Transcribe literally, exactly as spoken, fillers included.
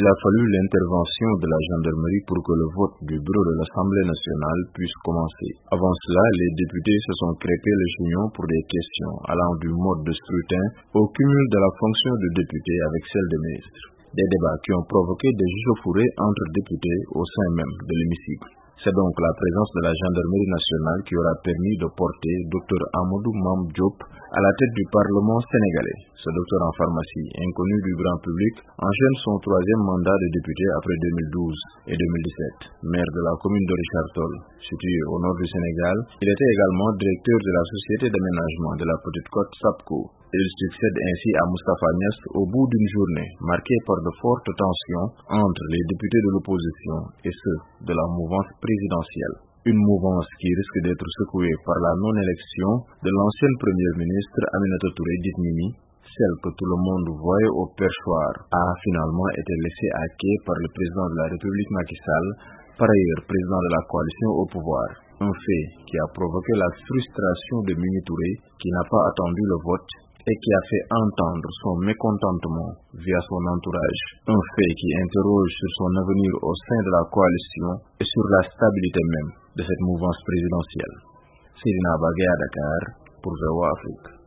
Il a fallu l'intervention de la gendarmerie pour que le vote du bureau de l'Assemblée nationale puisse commencer. Avant cela, les députés se sont crêpés le chignon pour des questions allant du mode de scrutin au cumul de la fonction de député avec celle de ministre. Des débats qui ont provoqué des échauffourées entre députés au sein même de l'hémicycle. C'est donc la présence de la gendarmerie nationale qui aura permis de porter Dr Amadou Mame Diop à la tête du Parlement sénégalais. Ce docteur en pharmacie, inconnu du grand public, enchaîne son troisième mandat de député après deux mille douze et deux mille dix-sept. Maire de la commune de Richard Toll, située au nord du Sénégal, il était également directeur de la société d'aménagement de la Petite Côte SAPCO. Il succède ainsi à Moustapha Niasse au bout d'une journée marquée par de fortes tensions entre les députés de l'opposition et ceux de la mouvance présidentielle. Une mouvance qui risque d'être secouée par la non-élection de l'ancienne première ministre Aminata Touré dite Mimi, celle que tout le monde voyait au perchoir, a finalement été laissée à quai par le président de la République Macky Sall, par ailleurs président de la coalition au pouvoir. Un fait qui a provoqué la frustration de Mimi Touré, qui n'a pas attendu le vote et qui a fait entendre son mécontentement via son entourage. Un fait qui interroge sur son avenir au sein de la coalition et sur la stabilité même de cette mouvance présidentielle. Seydina Bagay à Dakar pour V O A Afrique.